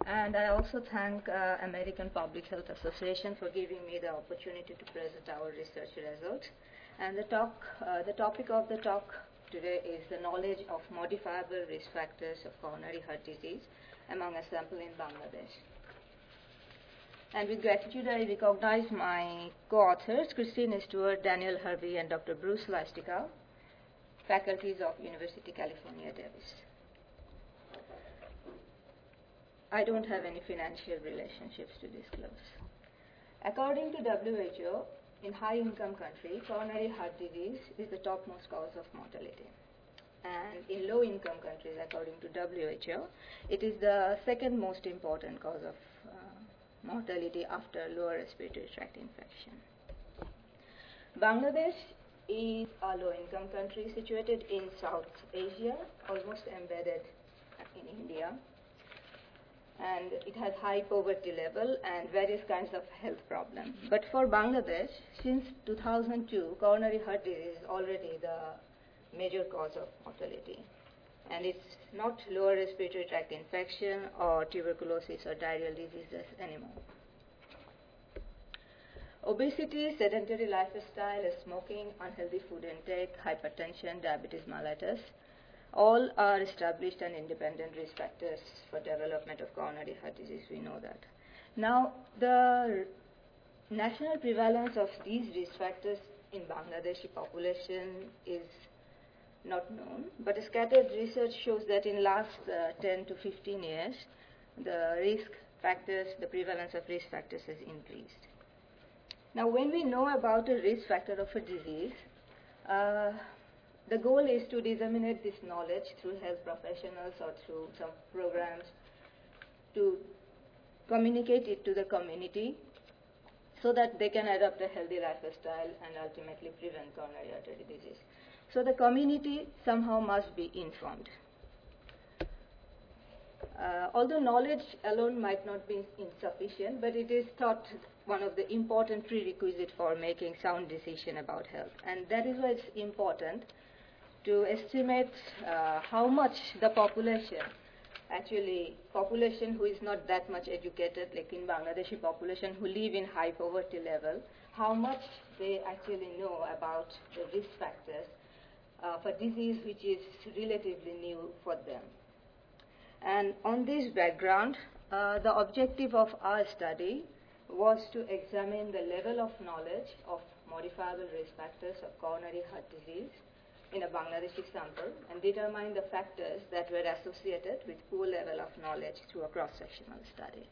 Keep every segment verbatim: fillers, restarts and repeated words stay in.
And I also thank uh, American Public Health Association for giving me the opportunity to present our research results. And the talk, uh, the topic of the talk today is the knowledge of modifiable risk factors of coronary heart disease among a sample in Bangladesh. And with gratitude, I recognize my co-authors, Christine Stewart, Daniel Harvey, and Doctor Bruce Lastica, faculties of University California, Davis. I don't have any financial relationships to disclose. According to W H O, in high-income countries, coronary heart disease is the topmost cause of mortality. And in low-income countries, according to W H O, it is the second most important cause of uh, mortality after lower respiratory tract infection. Bangladesh is a low-income country situated in South Asia, almost embedded in India. And it has high poverty level and various kinds of health problems. But for Bangladesh, since two thousand two, coronary heart disease is already the major cause of mortality. And it's not lower respiratory tract infection or tuberculosis or diarrheal diseases anymore. Obesity, sedentary lifestyle, smoking, unhealthy food intake, hypertension, diabetes mellitus, all are established and independent risk factors for development of coronary heart disease. We know that. Now, the national prevalence of these risk factors in Bangladeshi population is not known, but scattered research shows that in last uh, ten to fifteen years, the risk factors, the prevalence of risk factors has increased. Now, when we know about a risk factor of a disease, uh, the goal is to disseminate this knowledge through health professionals or through some programs to communicate it to the community so that they can adopt a healthy lifestyle and ultimately prevent coronary artery disease. So the community somehow must be informed. Uh, although knowledge alone might not be insufficient, but it is thought one of the important prerequisites for making sound decision about health. And that is why it's important to estimate uh, how much the population, actually population who is not that much educated, like in Bangladeshi population who live in high poverty level, how much they actually know about the risk factors uh, for disease which is relatively new for them. And on this background, uh, the objective of our study was to examine the level of knowledge of modifiable risk factors of coronary heart disease in a Bangladeshi sample and determine the factors that were associated with poor level of knowledge through a cross-sectional study.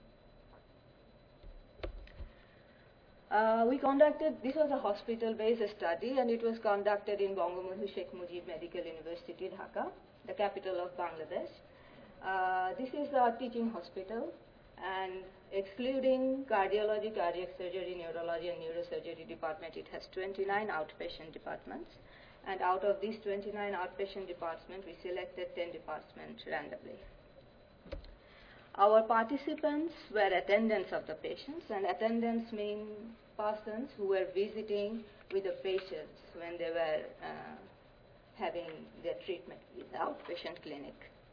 Uh, we conducted, this was a hospital-based study, and it was conducted in Bangabandhu Sheikh Mujib Medical University, Dhaka, the capital of Bangladesh. Uh, this is a teaching hospital, and excluding cardiology, cardiac surgery, neurology, and neurosurgery department, it has twenty-nine outpatient departments. And out of these twenty-nine outpatient departments, we selected ten departments randomly. Our participants were attendants of the patients, and attendants mean persons who were visiting with the patients when they were uh, having their treatment in the outpatient clinic.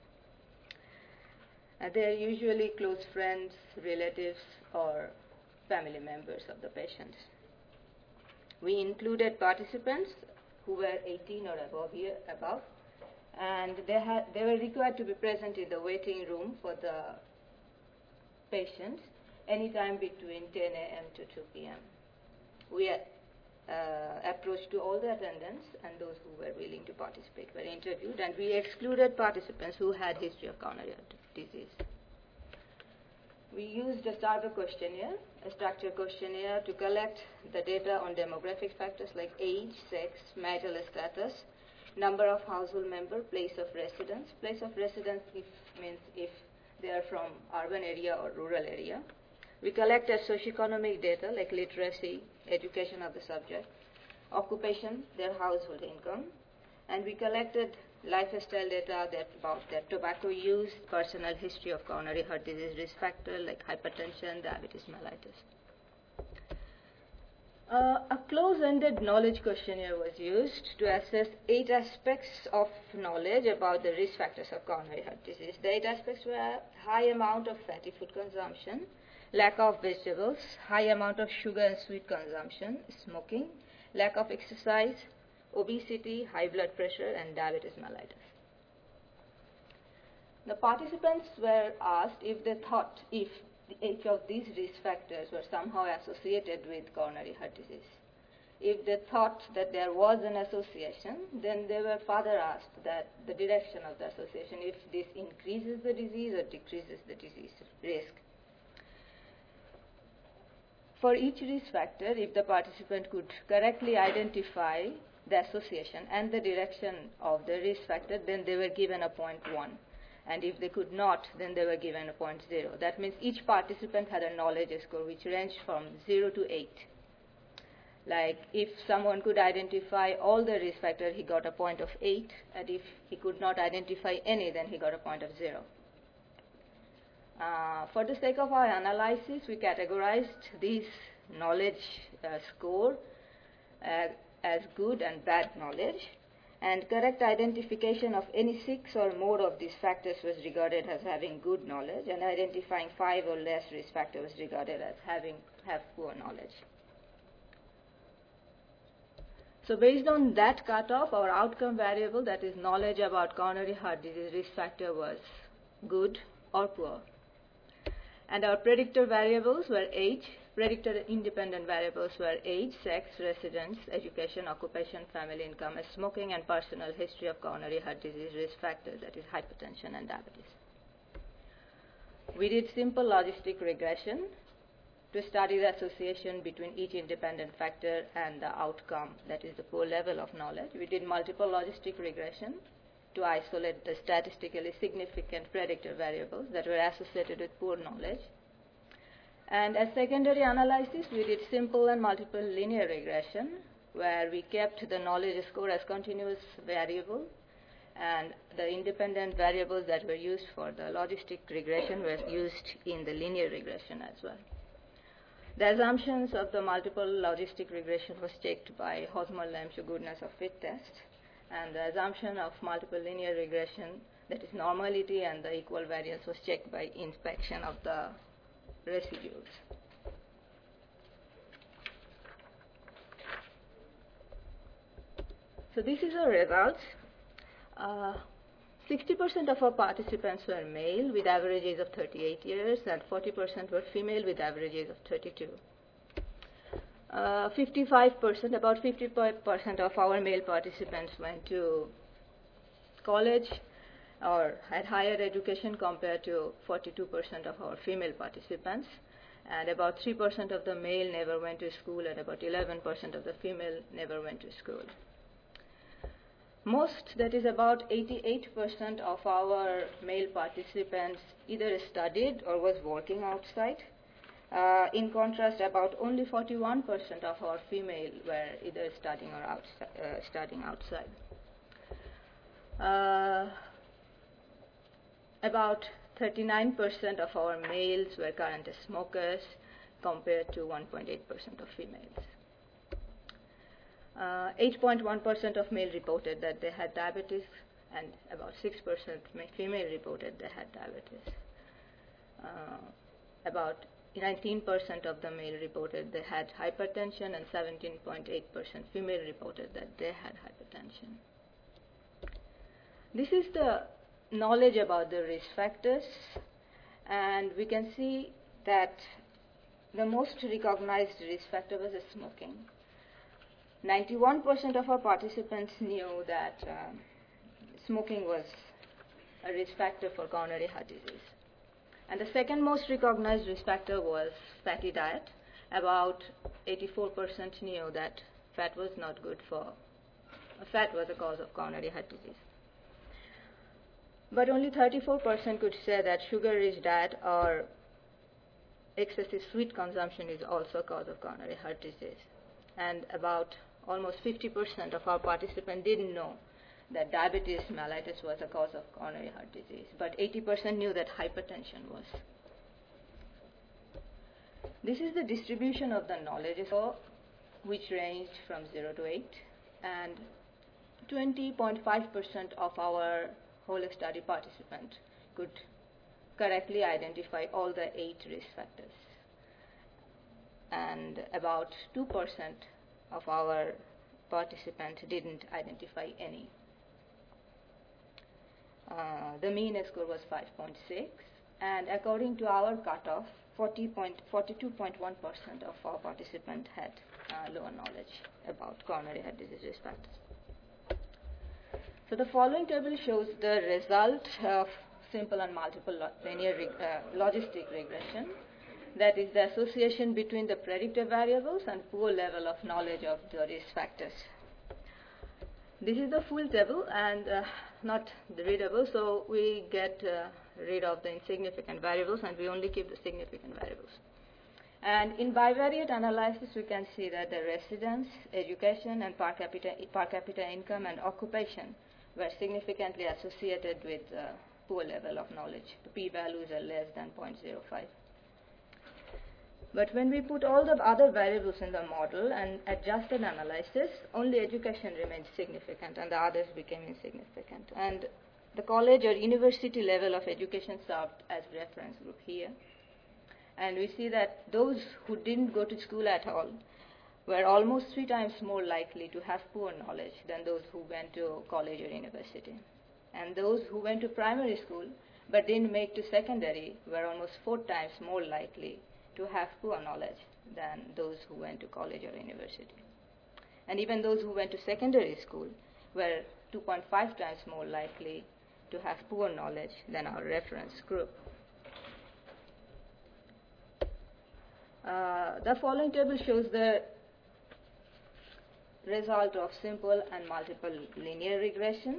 Uh, they are usually close friends, relatives, or family members of the patients. We included participants who were eighteen or above, here, above and they, had, they were required to be present in the waiting room for the patients anytime between ten A M to two P M We uh, approached to all the attendants, and those who were willing to participate were interviewed, and we excluded participants who had history of coronary disease. We used a STARVE questionnaire, a structured questionnaire, to collect the data on demographic factors like age, sex, marital status, number of household members, place of residence. Place of residence if, means if they are from urban area or rural area. We collected socioeconomic data like literacy, education of the subject, occupation, their household income, and we collected lifestyle data that about their tobacco use, personal history of coronary heart disease risk factor like hypertension, diabetes mellitus. Uh, a close-ended knowledge questionnaire was used to assess eight aspects of knowledge about the risk factors of coronary heart disease. The eight aspects were high amount of fatty food consumption, lack of vegetables, high amount of sugar and sweet consumption, smoking, lack of exercise, obesity, high blood pressure, and diabetes mellitus. The participants were asked if they thought if each of these risk factors were somehow associated with coronary heart disease. If they thought that there was an association, then they were further asked that the direction of the association, if this increases the disease or decreases the disease risk. For each risk factor, if the participant could correctly identify the association and the direction of the risk factor, then they were given a point one. And if they could not, then they were given a point zero. That means each participant had a knowledge score which ranged from zero to eight. Like if someone could identify all the risk factors, he got a point of eight, and if he could not identify any, then he got a point of zero. Uh, for the sake of our analysis, we categorized this knowledge uh, score uh, as good and bad knowledge, and correct identification of any six or more of these factors was regarded as having good knowledge, and identifying five or less risk factors was regarded as having have poor knowledge. So based on that cutoff, our outcome variable, that is knowledge about coronary heart disease risk factor, was good or poor. And our predictor variables were age. Predictor independent variables were age, sex, residence, education, occupation, family income, smoking, and personal history of coronary heart disease risk factors, that is hypertension and diabetes. We did simple logistic regression to study the association between each independent factor and the outcome, that is the poor level of knowledge. We did multiple logistic regression to isolate the statistically significant predictor variables that were associated with poor knowledge. And as secondary analysis, we did simple and multiple linear regression, where we kept the knowledge score as continuous variable, and the independent variables that were used for the logistic regression were used in the linear regression as well. The assumptions of the multiple logistic regression was checked by Hosmer-Lemche goodness of fit test, and the assumption of multiple linear regression, that is normality and the equal variance, was checked by inspection of the residues. So this is our results. sixty percent uh, of our participants were male with average age of thirty-eight years, and forty percent were female with average age of thirty-two. Uh, fifty-five percent, about fifty-five percent of our male participants went to college or had higher education compared to forty-two percent of our female participants, and about three percent of the male never went to school, and about eleven percent of the female never went to school. Most, that is about eighty-eight percent of our male participants either studied or was working outside. Uh, in contrast, about only forty-one percent of our female were either studying or outside, uh, studying outside. Uh, about thirty-nine percent of our males were current smokers compared to one point eight percent of females. Uh, eight point one percent of male reported that they had diabetes, and about six percent female reported they had diabetes. Uh, about nineteen percent of the male reported they had hypertension, and seventeen point eight percent female reported that they had hypertension. This is the knowledge about the risk factors, and we can see that the most recognized risk factor was smoking. ninety-one percent of our participants knew that um, smoking was a risk factor for coronary heart disease. And the second most recognized risk factor was fatty diet. About eighty-four percent knew that fat was not good for, uh, fat was a cause of coronary heart disease. But only thirty-four percent could say that sugar-rich diet or excessive sweet consumption is also a cause of coronary heart disease. And about almost fifty percent of our participants didn't know that diabetes mellitus was a cause of coronary heart disease, but eighty percent knew that hypertension was. This is the distribution of the knowledge. So which ranged from zero to eight, and twenty point five percent of our whole study participants could correctly identify all the eight risk factors, and about two percent of our participants didn't identify any. Uh, the mean score was five point six, and according to our cutoff, forty-two point one percent of our participants had uh, lower knowledge about coronary heart disease risk factors. So the following table shows the result of simple and multiple linear reg uh, logistic regression. That is the association between the predictive variables and poor level of knowledge of the risk factors. This is the full table and uh, not the readable, so we get uh, rid of the insignificant variables and we only keep the significant variables. And in bivariate analysis, we can see that the residence, education, and per capita, per capita income and occupation were significantly associated with uh, poor level of knowledge. The p-values are less than zero point zero five. But when we put all the other variables in the model and adjusted analysis, only education remained significant and the others became insignificant. And the college or university level of education served as reference group here. And we see that those who didn't go to school at all were almost three times more likely to have poor knowledge than those who went to college or university. And those who went to primary school but didn't make to secondary were almost four times more likely to have poor knowledge than those who went to college or university. And even those who went to secondary school were two point five times more likely to have poor knowledge than our reference group. Uh, the following table shows the result of simple and multiple linear regression.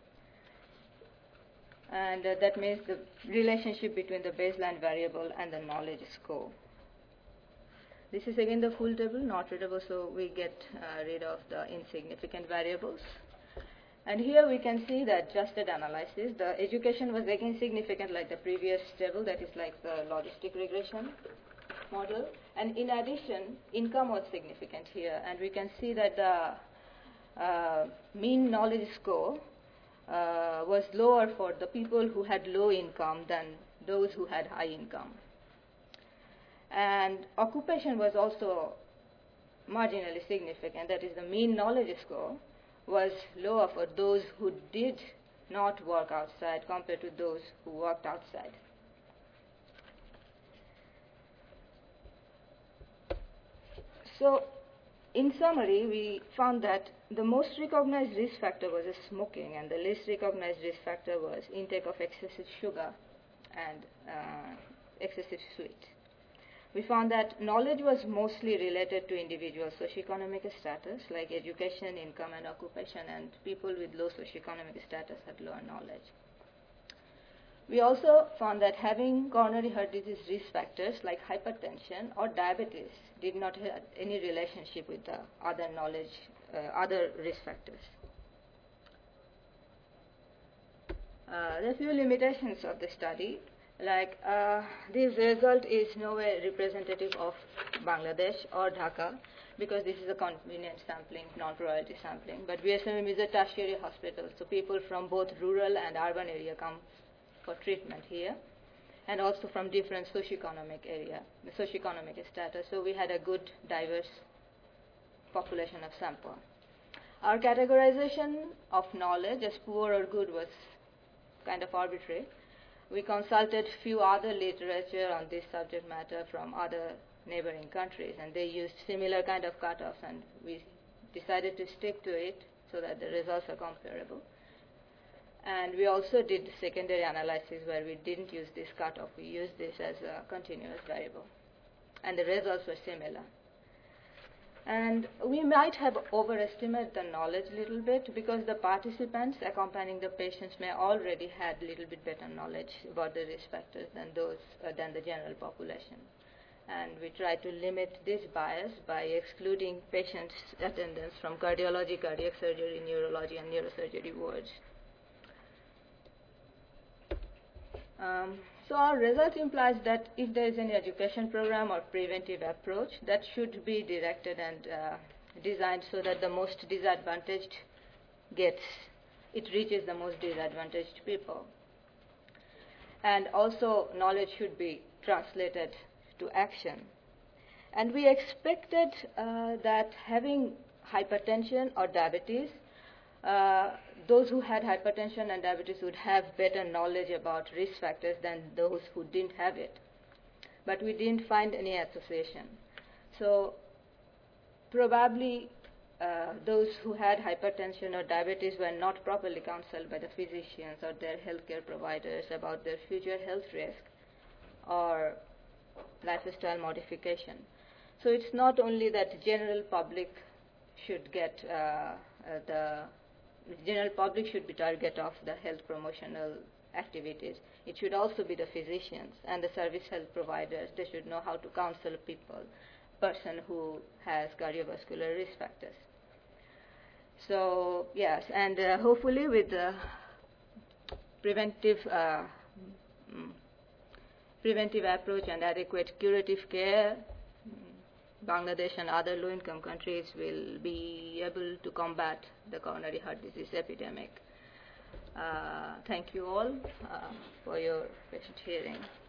And uh, that means the relationship between the baseline variable and the knowledge score. This is again the full table, not readable, so we get uh, rid of the insignificant variables. And here we can see the adjusted analysis. The education was again significant like the previous table, that is like the logistic regression model. And in addition, income was significant here. And we can see that the uh, mean knowledge score uh, was lower for the people who had low income than those who had high income. And occupation was also marginally significant. That is, the mean knowledge score was lower for those who did not work outside compared to those who worked outside. So, in summary, we found that the most recognized risk factor was smoking, and the least recognized risk factor was intake of excessive sugar and uh, excessive sweet. We found that knowledge was mostly related to individual socioeconomic status, like education, income, and occupation, and people with low socioeconomic status had lower knowledge. We also found that having coronary heart disease risk factors like hypertension or diabetes did not have any relationship with the other knowledge, uh, other risk factors. Uh, the few limitations of the study, like uh, this result is nowhere representative of Bangladesh or Dhaka, because this is a convenient sampling, non-royalty sampling. But B S M M is a tertiary hospital, so people from both rural and urban area come for treatment here, and also from different socioeconomic area, socioeconomic status. So we had a good, diverse population of sample. Our categorization of knowledge as poor or good was kind of arbitrary. We consulted few other literature on this subject matter from other neighboring countries, and they used similar kind of cutoffs, and we decided to stick to it so that the results are comparable. And we also did secondary analysis where we didn't use this cutoff. We used this as a continuous variable, and the results were similar. And we might have overestimated the knowledge a little bit, because the participants accompanying the patients may already had a little bit better knowledge about the risk factors than those uh, than the general population. And we try to limit this bias by excluding patients' attendance from cardiology, cardiac surgery, neurology, and neurosurgery wards. Um, so our result implies that if there is any education program or preventive approach, that should be directed and uh, designed so that the most disadvantaged gets, it reaches the most disadvantaged people. And also knowledge should be translated to action. And we expected uh, that having hypertension or diabetes, uh, those who had hypertension and diabetes would have better knowledge about risk factors than those who didn't have it. But we didn't find any association. So probably uh, those who had hypertension or diabetes were not properly counseled by the physicians or their healthcare providers about their future health risk or lifestyle modification. So it's not only that general public should get uh, uh, the general public should be target of the health promotional activities. It should also be the physicians and the service health providers. They should know how to counsel people, person who has cardiovascular risk factors. So yes, and uh, hopefully with the preventive uh, preventive approach and adequate curative care, Bangladesh and other low-income countries will be able to combat the coronary heart disease epidemic. Uh, thank you all uh, for your patient hearing.